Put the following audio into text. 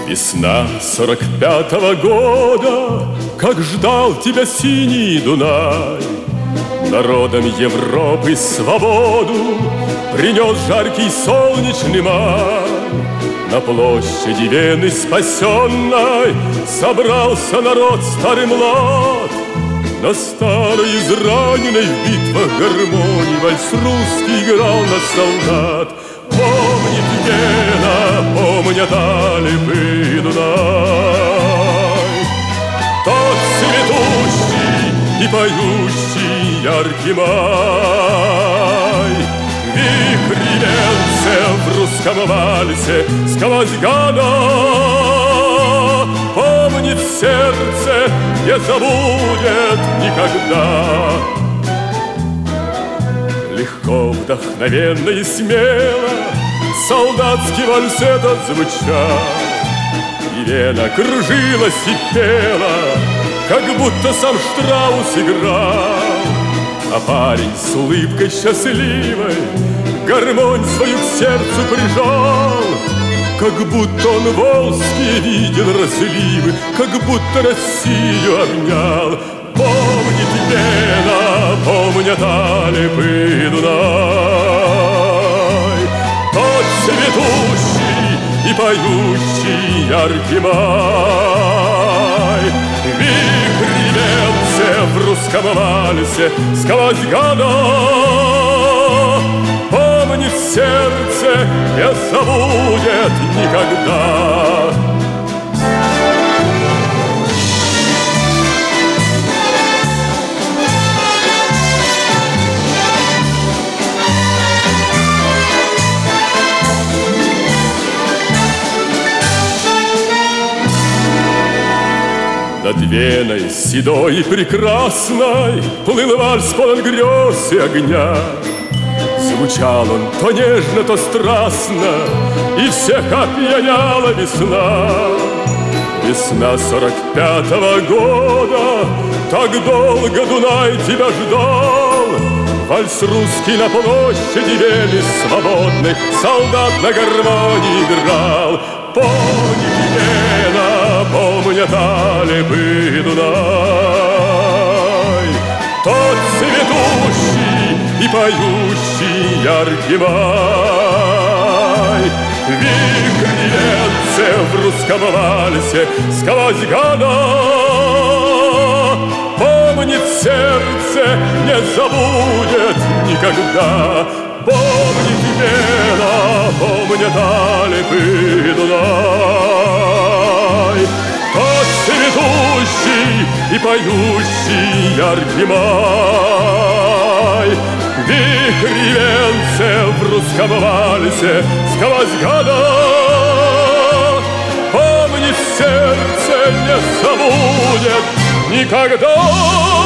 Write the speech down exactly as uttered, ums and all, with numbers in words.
Весна сорок пятого года, как ждал тебя синий Дунай. Народам Европы свободу принес жаркий солнечный май. На площади Вены спасенной собрался народ старый млад. На старой израненной в битвах гармонии вальс русский играл на солдат. Помнит Вена, помнят Алпы и Дунай, тот цветущий и поющий яркий май. Вихрь венцев в русском вальсе сквозь года помнит сердце, не забудет никогда. Легко, вдохновенно и смело солдатский вальс этот звучал, и Вена кружилась и пела, как будто сам Штраус играл. А парень с улыбкой счастливой гармонь свою к сердцу прижал, как будто он волжские видел разливы, как будто Россию обнял. Помнит Вена, помнят Алпы и Дунай, тот цветущий и поющий яркий май. Вихрь венцев в русском вальсе сквозь года помнит сердце, не забудет никогда. Над Веной седой и прекрасной плыл вальс полон грез и огня. Звучал он то нежно, то страстно, и всех опьяняла весна. Весна сорок пятого года, так долго Дунай тебя ждал. Вальс русский на площади Вены свободных солдат на гармонии играл. Помнит Вена, помнят Алпы и Дунай, тот цветущий и поющий яркий май. Вихрь венцев в русском вальсе сквозь года помнит сердце, не забудет никогда. Помнит Вена, помнят Алпы и Дунай, тот цветущий и поющий яркий май. Вихрь венцев в русском вальсе сквозь года помнит сердце, не забудет никогда.